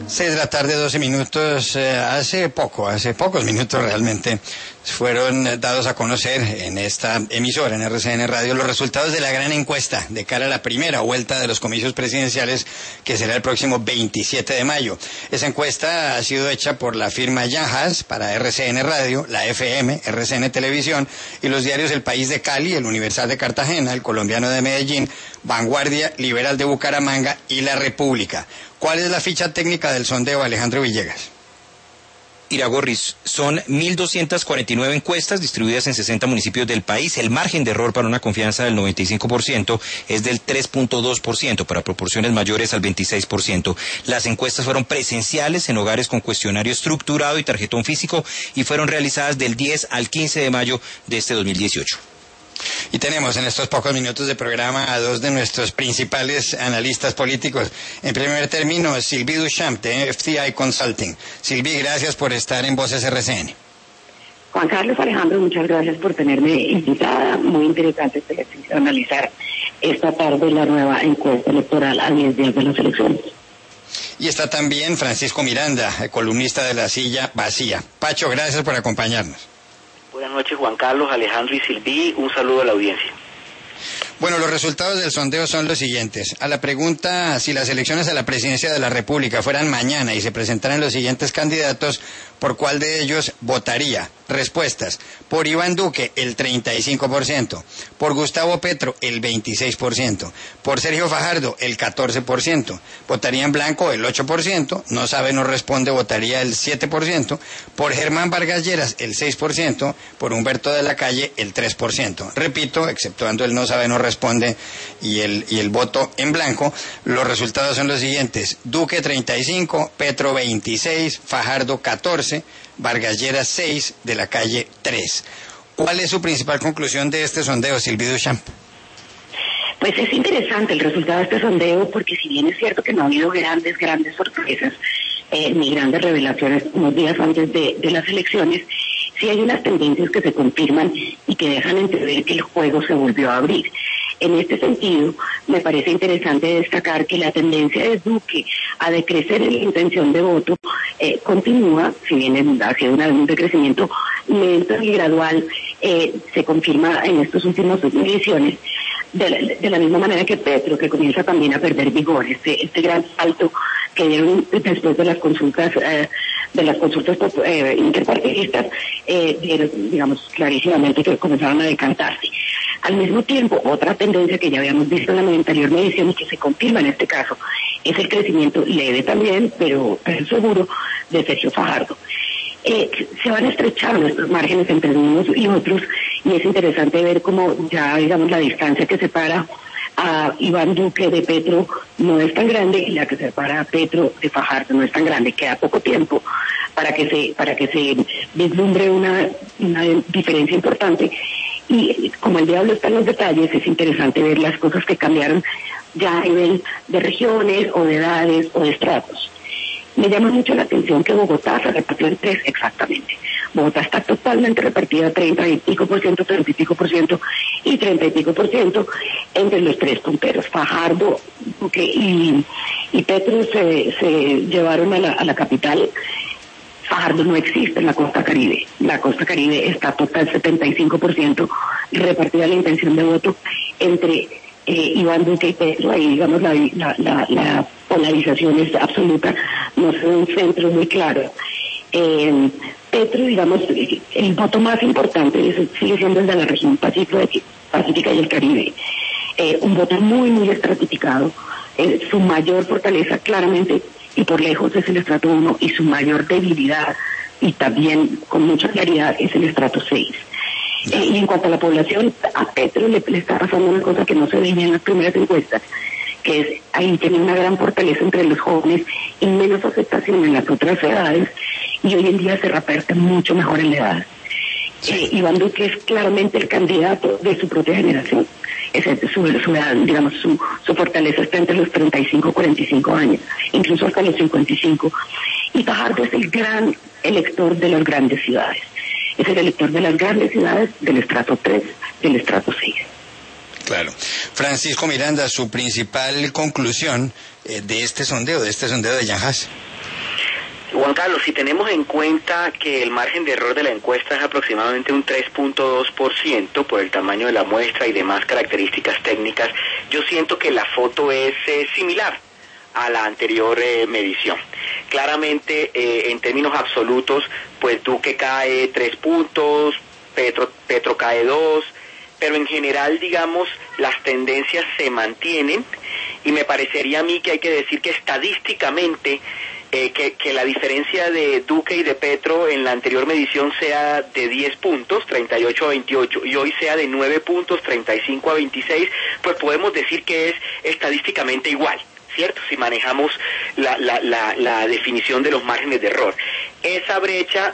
6 de la tarde, 12 minutos. Hace pocos minutos realmente, fueron dados a conocer en esta emisora, en RCN Radio, los resultados de la gran encuesta de cara a la primera vuelta de los comicios presidenciales, que será el próximo 27 de mayo. Esa encuesta ha sido hecha por la firma Yahas para RCN Radio, la FM, RCN Televisión y los diarios El País de Cali, El Universal de Cartagena, El Colombiano de Medellín, Vanguardia, Liberal de Bucaramanga y La República. ¿Cuál es la ficha técnica del sondeo, Alejandro Villegas? Iragorris, son 1.249 encuestas distribuidas en 60 municipios del país. El margen de error para una confianza del 95% es del 3.2%, para proporciones mayores al 26%. Las encuestas fueron presenciales en hogares con cuestionario estructurado y tarjetón físico y fueron realizadas del 10 al 15 de mayo de este 2018. Y tenemos en estos pocos minutos de programa a dos de nuestros principales analistas políticos. En primer término, Sylvie Duchamp, de FTI Consulting. Sylvie, gracias por estar en Voces RCN. Juan Carlos, Alejandro, muchas gracias por tenerme invitada. Muy interesante este ejercicio de analizar esta tarde la nueva encuesta electoral a 10 días de las elecciones. Y está también Francisco Miranda, columnista de La Silla Vacía. Pacho, gracias por acompañarnos. Buenas noches, Juan Carlos, Alejandro y Silví. Un saludo a la audiencia. Bueno, los resultados del sondeo son los siguientes. A la pregunta si las elecciones a la presidencia de la República fueran mañana y se presentaran los siguientes candidatos, ¿por cuál de ellos votaría? Respuestas: por Iván Duque, el 35%, por Gustavo Petro, el 26%, por Sergio Fajardo, el 14%, votaría en blanco el 8%, no sabe, no responde, votaría el 7%, por Germán Vargas Lleras, el 6%, por Humberto de la Calle, el 3%. Repito, exceptuando el no sabe, no responde y el voto en blanco, los resultados son los siguientes: Duque 35, Petro 26, Fajardo 14, Vargas Lleras 6, de la Calle 3. ¿Cuál es su principal conclusión de este sondeo, Sylvie Duchamp? Pues es interesante el resultado de este sondeo, porque si bien es cierto que no ha habido grandes sorpresas, ni grandes revelaciones unos días antes de las elecciones, sí hay unas tendencias que se confirman y que dejan entrever que el juego se volvió a abrir. En este sentido, me parece interesante destacar que la tendencia de Duque a decrecer en la intención de voto continúa, si bien ha sido un decrecimiento lento y gradual, se confirma en estas últimas mediciones, de la misma manera que Petro, que comienza también a perder vigor. Este gran salto que dieron después de las consultas interpartidistas, dieron, digamos, clarísimamente que comenzaron a decantarse. Al mismo tiempo, otra tendencia que ya habíamos visto en la anterior medición y que se confirma en este caso, es el crecimiento leve también, pero seguro, de Sergio Fajardo. Se van estrechando estos márgenes entre unos y otros, y es interesante ver cómo ya, digamos, la distancia que separa a Iván Duque de Petro no es tan grande, y la que separa a Petro de Fajardo no es tan grande. Queda poco tiempo para que se vislumbre una diferencia importante. Y como el diablo está en los detalles, es interesante ver las cosas que cambiaron ya a nivel de regiones o de edades o de estratos. Me llama mucho la atención que Bogotá se repartió en 3 exactamente. Bogotá está totalmente repartida 30 y pico por ciento, 30 y pico por ciento y 30 y pico por ciento entre los 3 punteros. Fajardo, Duque y Petro se llevaron a la capital. Fajardo no existe en la costa Caribe. La costa Caribe está total 75% repartida la intención de voto entre Iván Duque y Petro. Ahí, digamos, la polarización es absoluta, no es un centro muy claro. Petro, digamos, el voto más importante sigue siendo el de la región pacífica y el Caribe. Un voto muy estratificado. Su mayor fortaleza, claramente, y por lejos, es el estrato 1, y su mayor debilidad, y también con mucha claridad, es el estrato 6. Y en cuanto a la población, a Petro le está pasando una cosa que no se veía en las primeras encuestas, que es ahí tiene una gran fortaleza entre los jóvenes y menos aceptación en las otras edades, y hoy en día se reparte mucho mejor en la edad. Iván Duque es claramente el candidato de su propia generación. Su edad, digamos, su fortaleza está entre los 35 y 45 años, incluso hasta los 55. Y Fajardo es el gran elector de las grandes ciudades. Es el elector de las grandes ciudades del estrato 3, del estrato 6. Claro. Francisco Miranda, su principal conclusión de este sondeo de Yahas. Juan Carlos, si tenemos en cuenta que el margen de error de la encuesta es aproximadamente un 3.2% por el tamaño de la muestra y demás características técnicas, yo siento que la foto es similar a la anterior medición. Claramente, en términos absolutos, pues Duque cae 3 puntos, Petro cae 2, pero en general, digamos, las tendencias se mantienen, y me parecería a mí que hay que decir que estadísticamente que la diferencia de Duque y de Petro en la anterior medición sea de 10 puntos, 38 a 28, y hoy sea de 9 puntos, 35 a 26, pues podemos decir que es estadísticamente igual, ¿cierto? Si manejamos la definición de los márgenes de error. Esa brecha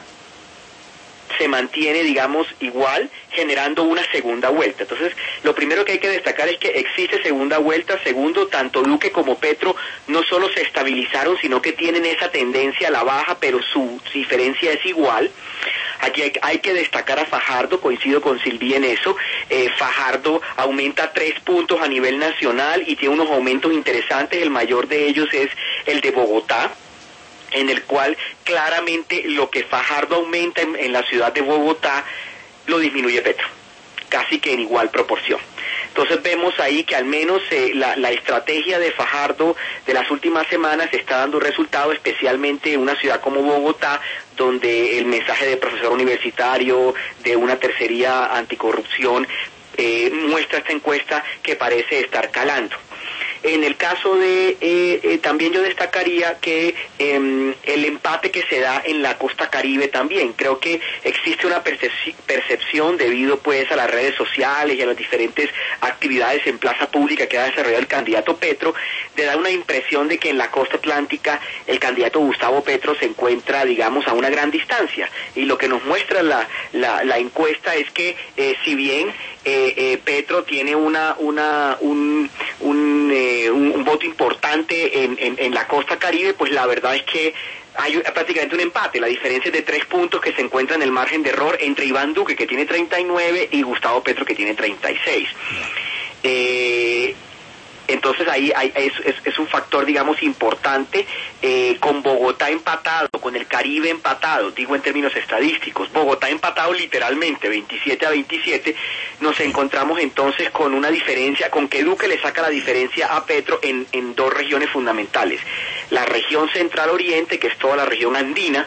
se mantiene, digamos, igual, generando una segunda vuelta. Entonces, lo primero que hay que destacar es que existe segunda vuelta. Segundo, tanto Duque como Petro no solo se estabilizaron, sino que tienen esa tendencia a la baja, pero su diferencia es igual. Aquí hay que destacar a Fajardo, coincido con Silvi en eso. Fajardo aumenta 3 puntos a nivel nacional y tiene unos aumentos interesantes. El mayor de ellos es el de Bogotá, en el cual claramente lo que Fajardo aumenta en la ciudad de Bogotá lo disminuye Petro, casi que en igual proporción. Entonces vemos ahí que al menos la estrategia de Fajardo de las últimas semanas está dando resultados, especialmente en una ciudad como Bogotá, donde el mensaje de profesor universitario, de una tercería anticorrupción, muestra esta encuesta que parece estar calando. En el caso de, también yo destacaría que el empate que se da en la costa Caribe también, creo que existe una percepción debido pues a las redes sociales y a las diferentes actividades en plaza pública que ha desarrollado el candidato Petro, de dar una impresión de que en la costa atlántica el candidato Gustavo Petro se encuentra, digamos, a una gran distancia, y lo que nos muestra la encuesta es que si bien Petro tiene un voto importante en la costa Caribe, pues la verdad es que hay prácticamente un empate. La diferencia es de 3 puntos que se encuentra en el margen de error entre Iván Duque, que tiene 39, y Gustavo Petro, que tiene 36. Entonces ahí es un factor, digamos, importante, con Bogotá empatado, con el Caribe empatado, digo en términos estadísticos, Bogotá empatado literalmente, 27 a 27, nos encontramos entonces con una diferencia, con que Duque le saca la diferencia a Petro en 2 regiones fundamentales. La región central oriente, que es toda la región andina,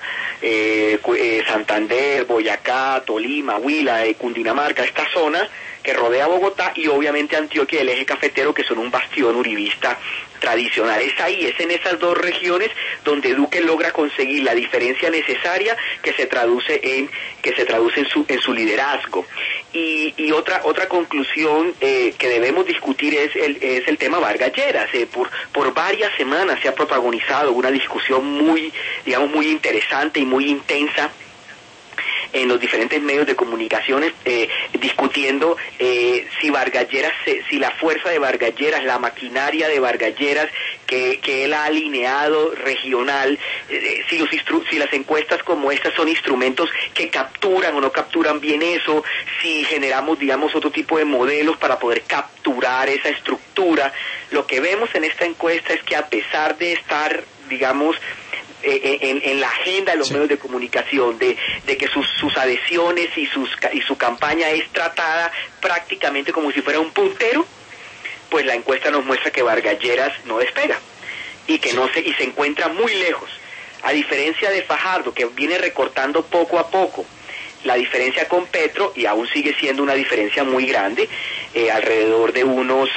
Santander, Boyacá, Tolima, Huila, Cundinamarca, esta zona que rodea Bogotá, y obviamente Antioquia y el eje cafetero, que son un bastión uribista tradicional. Es ahí, es en esas 2 regiones donde Duque logra conseguir la diferencia necesaria que se traduce en su liderazgo. Y otra conclusión que debemos discutir es el tema Vargas Lleras. Por varias semanas se ha protagonizado una discusión muy interesante y muy intensa en los diferentes medios de comunicaciones, discutiendo si Vargas Lleras, si la fuerza de Vargas Lleras, la maquinaria de Vargas Lleras que él ha alineado regional, si las encuestas como estas son instrumentos que capturan o no capturan bien eso, si generamos, digamos, otro tipo de modelos para poder capturar esa estructura. Lo que vemos en esta encuesta es que, a pesar de estar, digamos, en la agenda de los medios de comunicación, de que sus adhesiones y su campaña es tratada prácticamente como si fuera un puntero, pues la encuesta nos muestra que Vargas Lleras no despega y que y se encuentra muy lejos, a diferencia de Fajardo, que viene recortando poco a poco la diferencia con Petro, y aún sigue siendo una diferencia muy grande, alrededor de unos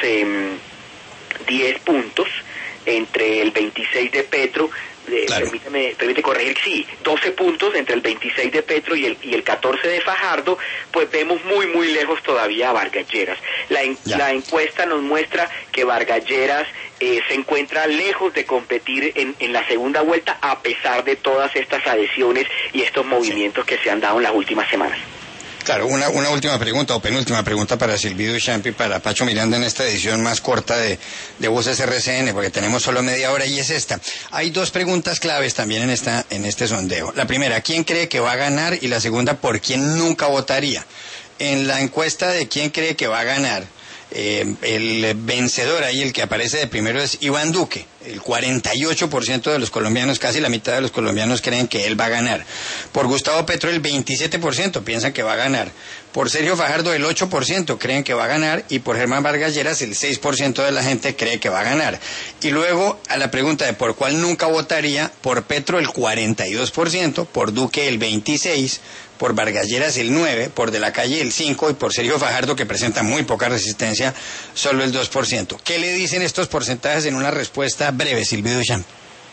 10 puntos entre el 26 de Petro. Claro. Permite corregir, sí, 12 puntos entre el 26 de Petro y el 14 de Fajardo, pues vemos muy lejos todavía a Vargas Lleras. La encuesta nos muestra que Vargas Lleras se encuentra lejos de competir en la segunda vuelta, a pesar de todas estas adhesiones y estos movimientos que se han dado en las últimas semanas. Claro, una última pregunta o penúltima pregunta para Silvio Duchamp y para Pacho Miranda en esta edición más corta de Voces RCN, porque tenemos solo media hora, y es esta. Hay 2 preguntas claves también en este sondeo. La primera, ¿quién cree que va a ganar? Y la segunda, ¿por quién nunca votaría? En la encuesta de quién cree que va a ganar, el vencedor ahí, el que aparece de primero, es Iván Duque. El 48% de los colombianos, casi la mitad de los colombianos creen que él va a ganar. Por Gustavo Petro el 27% piensan que va a ganar. Por Sergio Fajardo el 8% creen que va a ganar y por Germán Vargas Lleras el 6% de la gente cree que va a ganar. Y luego a la pregunta de por cuál nunca votaría, por Petro el 42%, por Duque el 26%, por Vargas Lleras el 9%, por De la Calle el 5% y por Sergio Fajardo, que presenta muy poca resistencia, solo el 2%. ¿Qué le dicen estos porcentajes en una respuesta breve, Silvio Duchamp?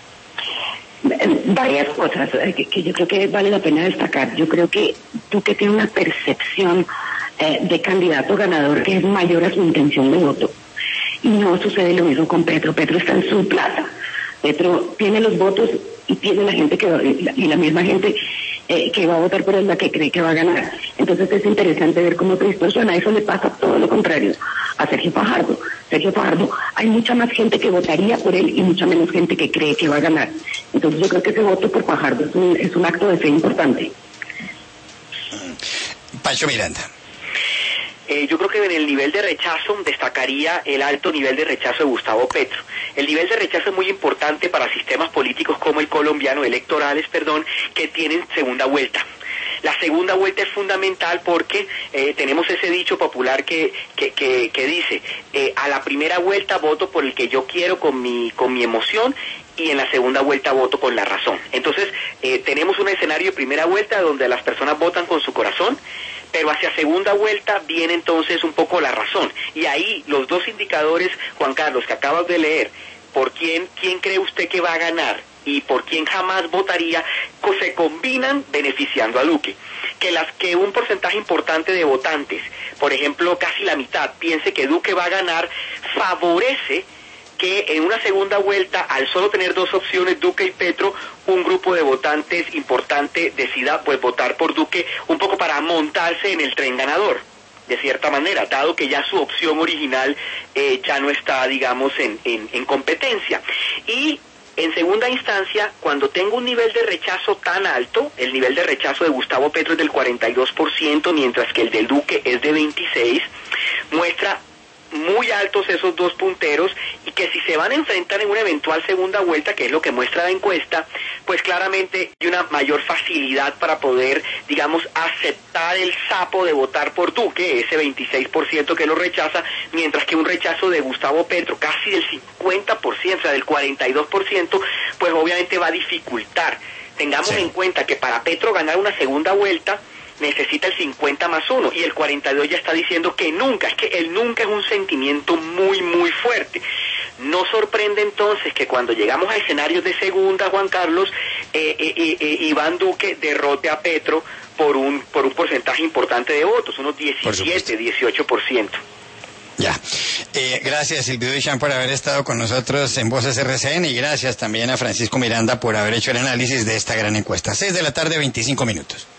Varias cosas que yo creo que vale la pena destacar. Yo creo que Duque tiene una percepción de candidato ganador que es mayor a su intención de voto. Y no sucede lo mismo con Petro. Petro está en su plaza. Petro tiene los votos y tiene la gente y la misma gente que va a votar por él, la que cree que va a ganar. Entonces es interesante ver cómo distorsiona. Eso le pasa todo lo contrario a Sergio Fajardo. Sergio Fajardo, hay mucha más gente que votaría por él y mucha menos gente que cree que va a ganar. Entonces yo creo que ese voto por Fajardo es un acto de fe importante. Pancho Miranda. Yo creo que en el nivel de rechazo destacaría el alto nivel de rechazo de Gustavo Petro. El nivel de rechazo es muy importante para sistemas políticos como el colombiano, que tienen segunda vuelta. La segunda vuelta es fundamental porque tenemos ese dicho popular que dice, a la primera vuelta voto por el que yo quiero con mi emoción y en la segunda vuelta voto con la razón. Entonces, tenemos un escenario de primera vuelta donde las personas votan con su corazón, pero hacia segunda vuelta viene entonces un poco la razón. Y ahí los dos indicadores, Juan Carlos, que acabas de leer, por quién cree usted que va a ganar y por quién jamás votaría, se combinan beneficiando a Duque. Que un porcentaje importante de votantes, por ejemplo casi la mitad, piense que Duque va a ganar, favorece que en una segunda vuelta, al solo tener dos opciones, Duque y Petro, un grupo de votantes importante decida pues votar por Duque, un poco para montarse en el tren ganador, de cierta manera, dado que ya su opción original ya no está, digamos, en competencia. Y en segunda instancia, cuando tengo un nivel de rechazo tan alto, el nivel de rechazo de Gustavo Petro es del 42%, mientras que el del Duque es de 26%, muestra muy altos esos dos punteros y que si se van a enfrentar en una eventual segunda vuelta, que es lo que muestra la encuesta, pues claramente hay una mayor facilidad para poder, digamos, aceptar el sapo de votar por Duque, ese 26% que lo rechaza, mientras que un rechazo de Gustavo Petro casi del 50%, o sea, del 42%, pues obviamente va a dificultar. Tengamos en cuenta que para Petro ganar una segunda vuelta necesita el 50 más 1 y el 42 ya está diciendo que nunca, es que el nunca es un sentimiento muy muy fuerte. No sorprende entonces que cuando llegamos a escenarios de segunda, Juan Carlos, Iván Duque derrote a Petro por un porcentaje importante de votos, unos 17, 18%. Ya. Gracias Silvio Duchamp por haber estado con nosotros en Voces RCN y gracias también a Francisco Miranda por haber hecho el análisis de esta gran encuesta. 6 de la tarde, 25 minutos.